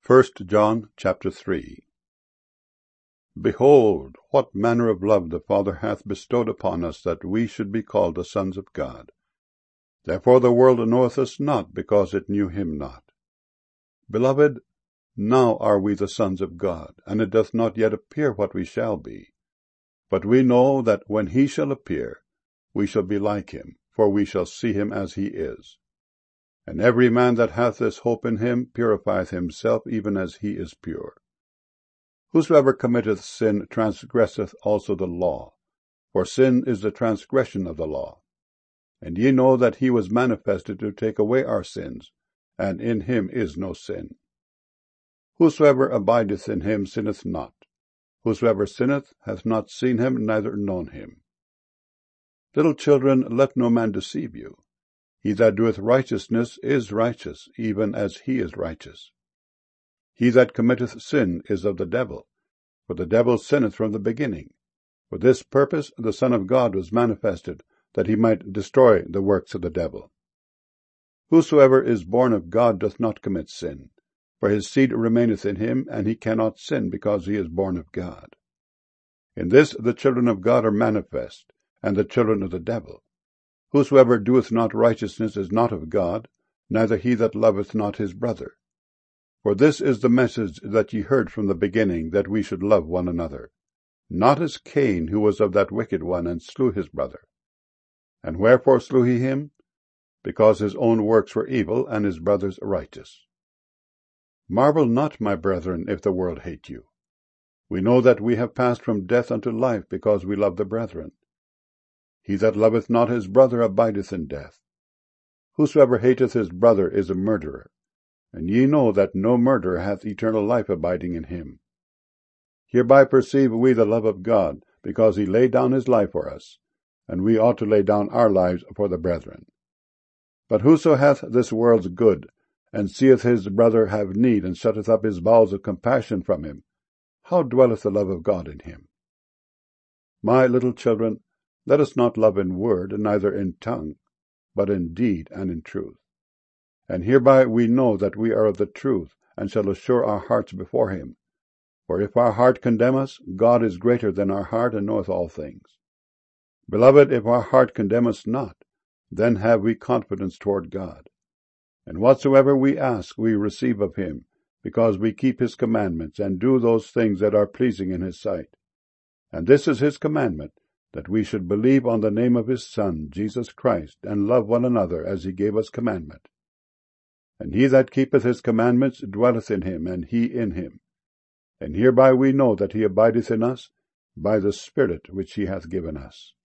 John chapter 3. Behold, what manner of love the Father hath bestowed upon us, that we should be called the sons of God. Therefore the world knoweth us not, because it knew him not. Beloved, now are we the sons of God, and it doth not yet appear what we shall be. But we know that when he shall appear, we shall be like him, for we shall see him as he is. And every man that hath this hope in him purifieth himself, even as he is pure. Whosoever committeth sin transgresseth also the law, for sin is the transgression of the law. And ye know that he was manifested to take away our sins, and in him is no sin. Whosoever abideth in him sinneth not. Whosoever sinneth hath not seen him, neither known him. Little children, let no man deceive you. He that doeth righteousness is righteous, even as he is righteous. He that committeth sin is of the devil, for the devil sinneth from the beginning. For this purpose the Son of God was manifested, that he might destroy the works of the devil. Whosoever is born of God doth not commit sin, for his seed remaineth in him, and he cannot sin, because he is born of God. In this the children of God are manifest, and the children of the devil. Whosoever doeth not righteousness is not of God, neither he that loveth not his brother. For this is the message that ye heard from the beginning, that we should love one another. Not as Cain, who was of that wicked one, and slew his brother. And wherefore slew he him? Because his own works were evil, and his brother's righteous. Marvel not, my brethren, if the world hate you. We know that we have passed from death unto life, because we love the brethren. He that loveth not his brother abideth in death. Whosoever hateth his brother is a murderer, and ye know that no murderer hath eternal life abiding in him. Hereby perceive we the love of God, because he laid down his life for us, and we ought to lay down our lives for the brethren. But whoso hath this world's good, and seeth his brother have need, and shutteth up his bowels of compassion from him, how dwelleth the love of God in him? My little children, let us not love in word, neither in tongue, but in deed and in truth. And hereby we know that we are of the truth, and shall assure our hearts before him. For if our heart condemn us, God is greater than our heart, and knoweth all things. Beloved, if our heart condemn us not, then have we confidence toward God. And whatsoever we ask, we receive of him, because we keep his commandments, and do those things that are pleasing in his sight. And this is his commandment, that we should believe on the name of his Son, Jesus Christ, and love one another as he gave us commandment. And he that keepeth his commandments dwelleth in him, and he in him. And hereby we know that he abideth in us, by the Spirit which he hath given us.